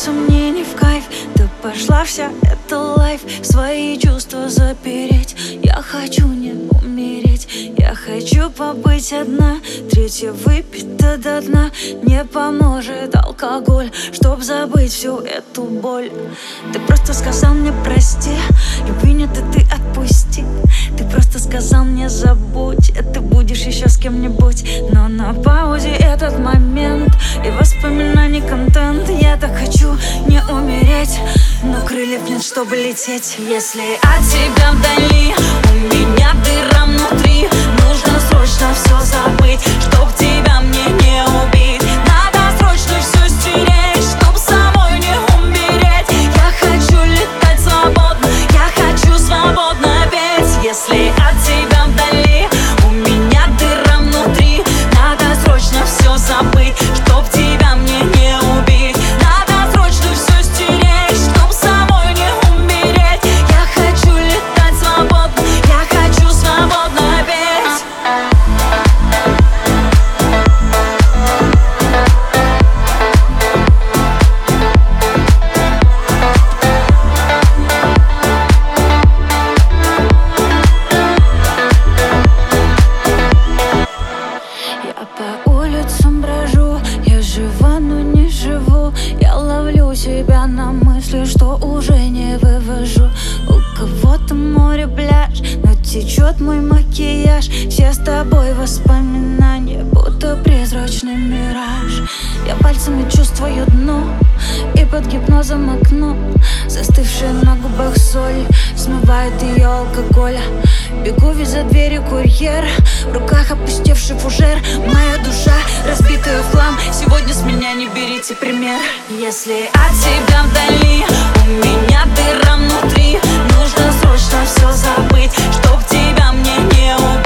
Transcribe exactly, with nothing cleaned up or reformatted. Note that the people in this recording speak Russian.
сомнений в кайф. Ты пошла вся, это лайф. Свои чувства запереть. Я хочу не умереть. Я хочу побыть одна. Третья выпита до дна. Не поможет алкоголь, чтоб забыть всю эту боль. Ты просто сказал мне прости. Любви нет, и ты отпусти. Ты просто сказал мне забудь. И ты будешь еще с кем-нибудь. Но на паузе этот момент и воспоминаний контент. Я так хочу не умереть, но крыльев нет, чтобы лететь. Если от тебя вдали у меня дыра внутри, нужно срочно все забыть, чтоб тебя мне не убить. Надо срочно все стереть, чтоб самой не умереть. Я хочу летать свободно, я хочу свободно петь. Если от тебя вдали у меня дыра внутри, надо срочно все забыть, чтоб тебя мне не убить. Надо срочно все стереть, чтоб самой не умереть. Я хочу летать свободно, я хочу свободно петь. Я по улицам брожу, я жива, но не живу. Я ловлю себя на мысли, что уже не вывожу. У кого-то море пляж, но течет мой макияж. Все с тобой воспоминания, будто призрачный мираж. Я пальцами чувствую дно, и под гипнозом окно. Застывшая на губах соль смывает ее алкоголь. Бегу ведь за дверью курьер, в руках опустевший фужер. Моя душа разбитая в хлам, сегодня с меня не берите пример. Если от тебя вдали у меня дыра внутри, нужно срочно все забыть, чтоб тебя мне не убить.